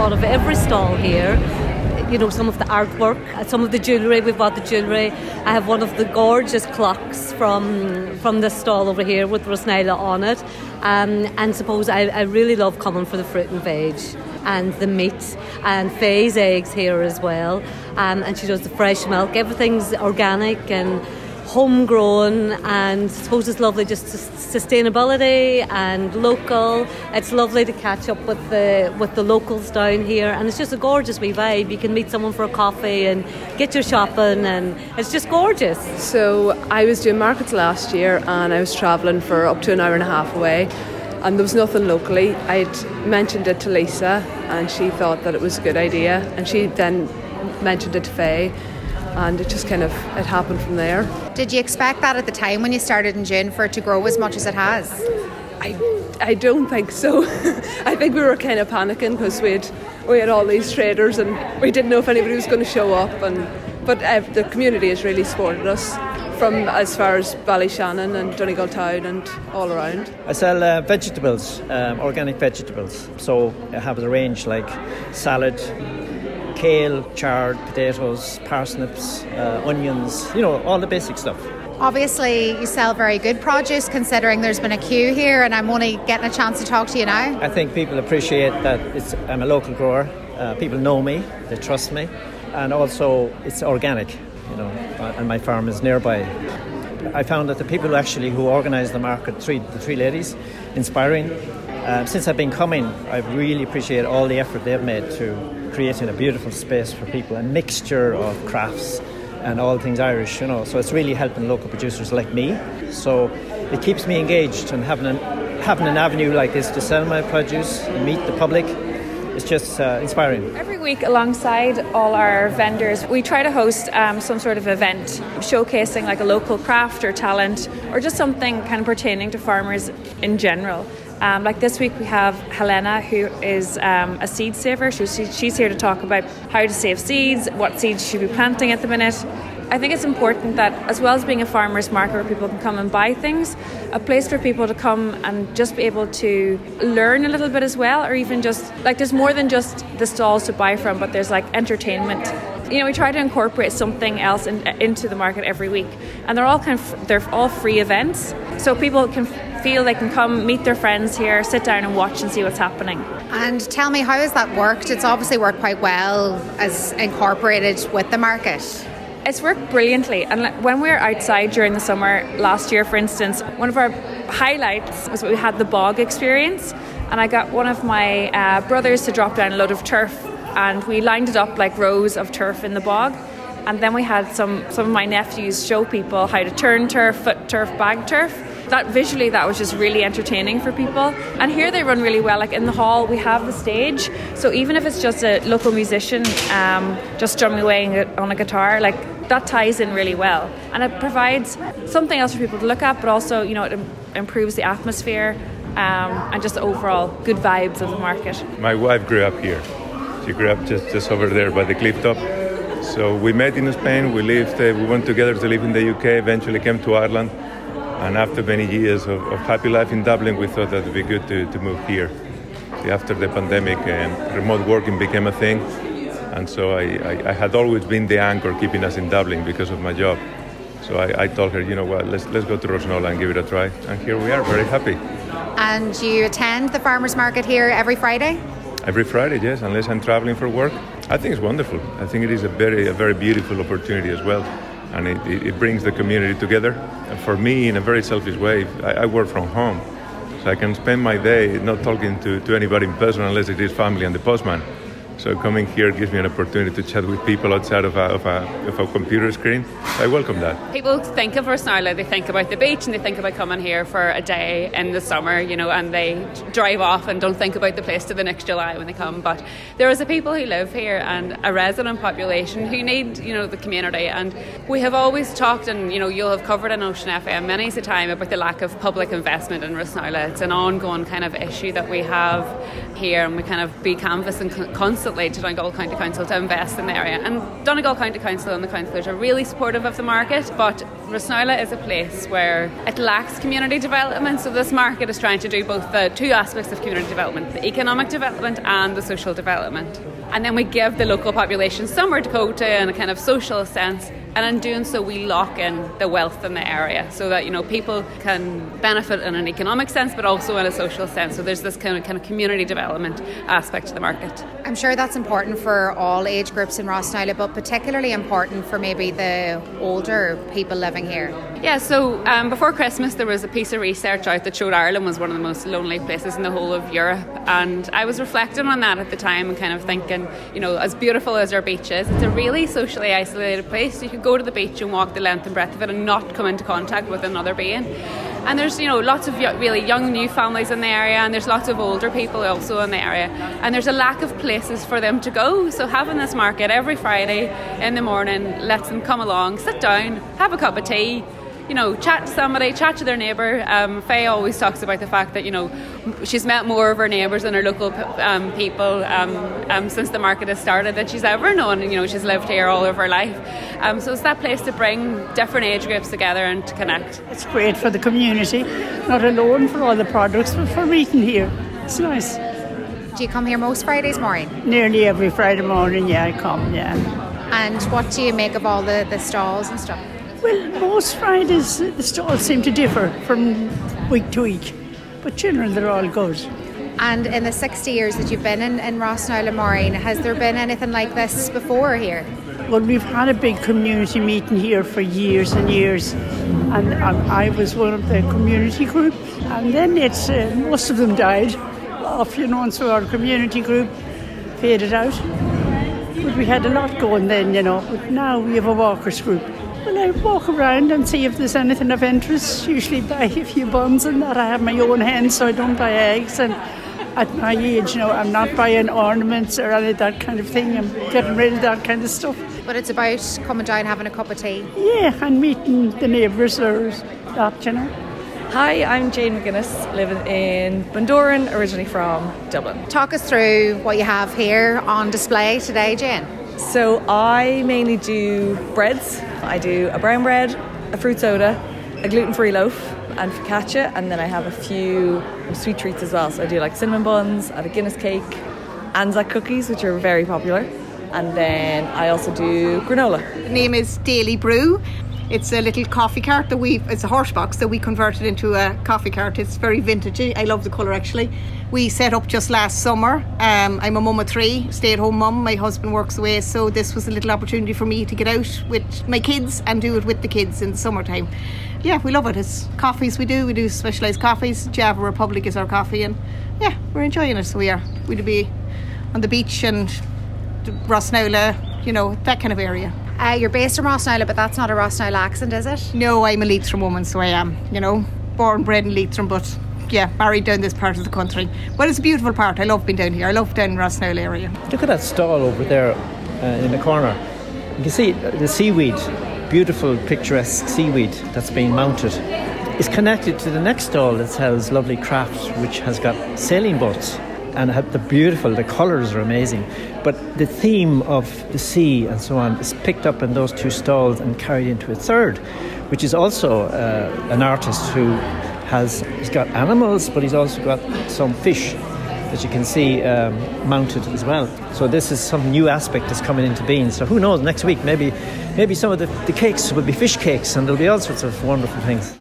bought of every stall here. You know, some of the artwork, some of the jewellery. We've bought the jewellery. I have one of the gorgeous clocks from this stall over here with Rosnella on it. And suppose I really love coming for the fruit and veg and the meat, and Faye's eggs here as well. And she does the fresh milk. Everything's organic and homegrown, and I suppose it's lovely just sustainability and local. It's lovely to catch up with the locals down here, and it's just a gorgeous wee vibe. You can meet someone for a coffee and get your shopping, and it's just gorgeous. So I was doing markets last year, and I was travelling for up to an hour and a half away, and there was nothing locally. I'd mentioned it to Lisa, and she thought that it was a good idea, and she then mentioned it to Faye, and it just it happened from there. Did you expect that at the time when you started in June for it to grow as much as it has? I don't think so. I think we were kind of panicking because we had all these traders and we didn't know if anybody was going to show up. But the community has really supported us, from as far as Ballyshannon and Donegal Town and all around. I sell vegetables, organic vegetables. So I have a range like salad, kale, chard, potatoes, parsnips, onions, all the basic stuff. Obviously, you sell very good produce considering there's been a queue here, and I'm only getting a chance to talk to you now. I think people appreciate that I'm a local grower. People know me, they trust me, and also it's organic, and my farm is nearby. I found that the people who organise the market, the three ladies, inspiring. Since I've been coming, I really appreciate all the effort they've made to creating a beautiful space for people, a mixture of crafts and all things Irish, so it's really helping local producers like me. So it keeps me engaged, and having an avenue like this to sell my produce and meet the public, it's just inspiring. Every week alongside all our vendors, we try to host some sort of event showcasing like a local craft or talent, or just something kind of pertaining to farmers in general. Like this week we have Helena, who is a seed saver. She's here to talk about how to save seeds, what seeds she should be planting at the minute. I think it's important that, as well as being a farmer's market where people can come and buy things, a place for people to come and just be able to learn a little bit as well, or even just, there's more than just the stalls to buy from, but there's entertainment. We try to incorporate something else into the market every week, and they're all free events, so people can feel they can come meet their friends here, sit down and watch and see what's happening. And tell me, how has that worked? It's obviously worked quite well as incorporated with the market. It's worked brilliantly, and when we were outside during the summer last year, for instance, one of our highlights was we had the bog experience, and I got one of my brothers to drop down a load of turf, and we lined it up like rows of turf in the bog, and then we had some of my nephews show people how to turn turf, foot turf, bag turf. That was just really entertaining for people. And here they run really well. In the hall we have the stage, so even if it's just a local musician just drumming away on a guitar, that ties in really well, and it provides something else for people to look at, but also it improves the atmosphere and just the overall good vibes of the market. My wife grew up here. She grew up just over there by the cliff top. So we met in Spain. We went together to live in the UK, eventually came to Ireland. And after many years of happy life in Dublin, we thought that it would be good to move here. After the pandemic, remote working became a thing. And so I had always been the anchor keeping us in Dublin because of my job. So I told her, let's go to Rosnola and give it a try. And here we are, very happy. And you attend the farmers market here every Friday? Every Friday, yes, unless I'm traveling for work. I think it's wonderful. I think it is a very beautiful opportunity as well. And it brings the community together. And for me, in a very selfish way, I work from home. So I can spend my day not talking to anybody in person unless it is family and the postman. So coming here gives me an opportunity to chat with people outside of a computer screen. I welcome that. People think of Rosnola, they think about the beach and they think about coming here for a day in the summer, and they drive off and don't think about the place till the next July when they come. But there is a people who live here and a resident population who need, the community. And we have always talked, and you'll have covered on Ocean FM many a time about the lack of public investment in Rosnola. It's an ongoing kind of issue that we have here, and we kind of be canvassing constantly recently to Donegal County Council to invest in the area. And Donegal County Council and the councillors are really supportive of the market, but Rossnaula is a place where it lacks community development. So this market is trying to do both the two aspects of community development, the economic development and the social development. And then we give the local population somewhere to go to in a kind of social sense. And in doing so, we lock in the wealth in the area so that, you know, people can benefit in an economic sense, but also in a social sense. So there's this kind of community development aspect to the market. I'm sure that's important for all age groups in Rossnaula, but particularly important for maybe the older people living here. Yeah, so before Christmas there was a piece of research out that showed Ireland was one of the most lonely places in the whole of Europe, and I was reflecting on that at the time and kind of thinking, you know, as beautiful as our beach is, it's a really socially isolated place. You could go to the beach and walk the length and breadth of it and not come into contact with another being. And there's, you know, lots of really young new families in the area, and there's lots of older people also in the area, and there's a lack of places for them to go. So having this market every Friday in the morning lets them come along, sit down, have a cup of tea, you know, chat to somebody, chat to their neighbour. Faye always talks about the fact that, you know, she's met more of her neighbours and her local people since the market has started than she's ever known. You know, she's lived here all of her life. So it's that place to bring different age groups together and to connect. It's great for the community, not alone for all the products, but for meeting here. It's nice. Do you come here most Fridays morning? Nearly every Friday morning, yeah, I come, yeah. And what do you make of all the stalls and stuff? Well, most Fridays the stalls seem to differ from week to week, but generally they're all good. And in the 60 years that you've been in Rossnaula, Maureen, has there been anything like this before here? Well, we've had a big community meeting here for years and years, and I was one of the community group, and then most of them died off, you know, and so our community group faded out. But we had a lot going then, you know, but now we have a walkers group. Well, I walk around and see if there's anything of interest, usually buy a few buns and that. I have my own hens, so I don't buy eggs, and at my age, you know, I'm not buying ornaments or any of that kind of thing. I'm getting rid of that kind of stuff. But it's about coming down, having a cup of tea. Yeah, and meeting the neighbours or that, you know. Hi, I'm Jane McGuinness, living in Bundoran, originally from Dublin. Talk us through what you have here on display today, Jane. So I mainly do breads. I do a brown bread, a fruit soda, a gluten-free loaf and focaccia, and then I have a few sweet treats as well. So I do like cinnamon buns, I have a Guinness cake, Anzac cookies, which are very popular, and then I also do granola. The name is Daily Brew. It's a little coffee cart it's a horse box that we converted into a coffee cart. It's very vintagey. I love the colour actually. We set up just last summer. I'm a mum of 3, stay-at-home mum. My husband works away, so this was a little opportunity for me to get out with my kids and do it with the kids in the summertime. Yeah, we love it. It's coffees we do specialised coffees. Java Republic is our coffee, and yeah, we're enjoying it. So we are. We'd be on the beach and Rossnaula, you know, that kind of area. You're based in Rossnaula, but that's not a Rossnaula accent, is it? No, I'm a Leitrim woman, so I am, you know, born and bred in Leitrim, but yeah, married down this part of the country. But it's a beautiful part. I love being down here. I love down in Rossnaula area. Look at that stall over there in the corner. You can see the seaweed, beautiful picturesque seaweed that's been mounted. It's connected to the next stall that sells lovely crafts, which has got sailing boats. And the colours are amazing. But the theme of the sea and so on is picked up in those 2 stalls and carried into a third, which is also an artist who he's got animals, but he's also got some fish that you can see mounted as well. So this is some new aspect that's coming into being. So who knows, next week maybe some of the cakes will be fish cakes, and there'll be all sorts of wonderful things.